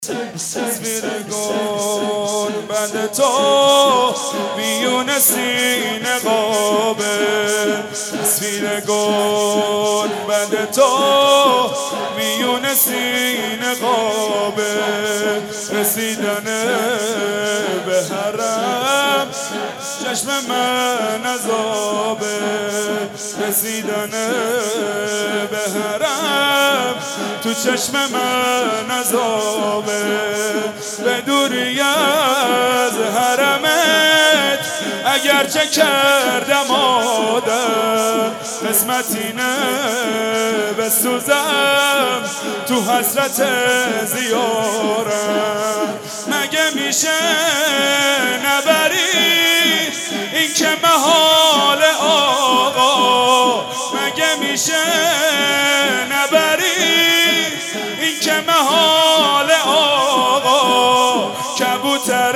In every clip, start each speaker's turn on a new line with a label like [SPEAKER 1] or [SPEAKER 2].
[SPEAKER 1] تصویر گل بند تو میون سینه قابل، تصویر گل بند تو میون سینه قابل، رسیدن به حرم چشم من عذابه، رسیدن به حرم تو چشم من عذابه، به دوری از حرمت اگرچه کردم آدم، قسمت اینه بسوزم تو حسرت زیارم، مگه میشه نبری این که محال آقا، مگه میشه نبری این که محال آقا، کبوتر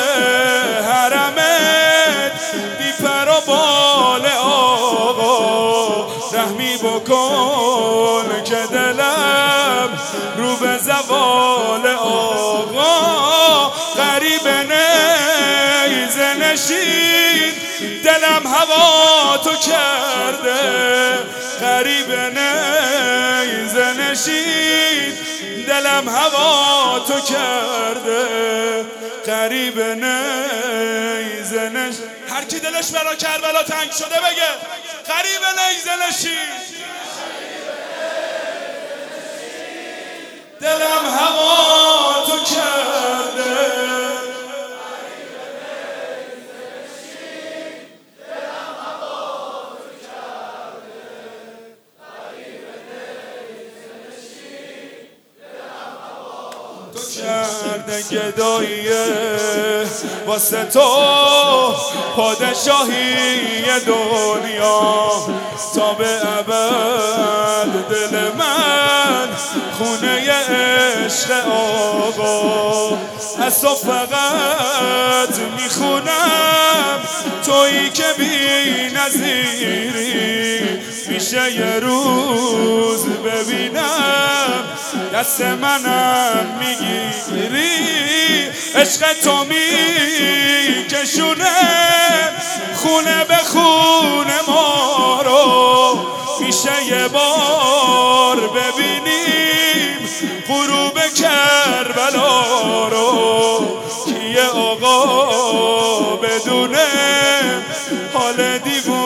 [SPEAKER 1] حرمت بی پر و بال آقا، رحمی بکن که دلم رو به زوال آقا، غریب نیزه نشین دلم هوا تو کرده، غریب نیزه نشین دلم هوا تو کرده، غریب نیزه نشین. هر کی دلش برا کربلا تنگ شده بگه غریب نیزه نشین دلم هوا تو کرده، کرده گدایی واسه تو پادشاهی دنیا، تا به ابد دل من خونه عشق آقا، از تو فقط میخونم تویی که بی نظیری، میشه یه روز ببینم دست منم میگیری، عشق تو میکشونه خونه به خونه ما رو، میشه یه بار ببینیم غروب کربلا رو، کیه آقا بدونه حال دیوونه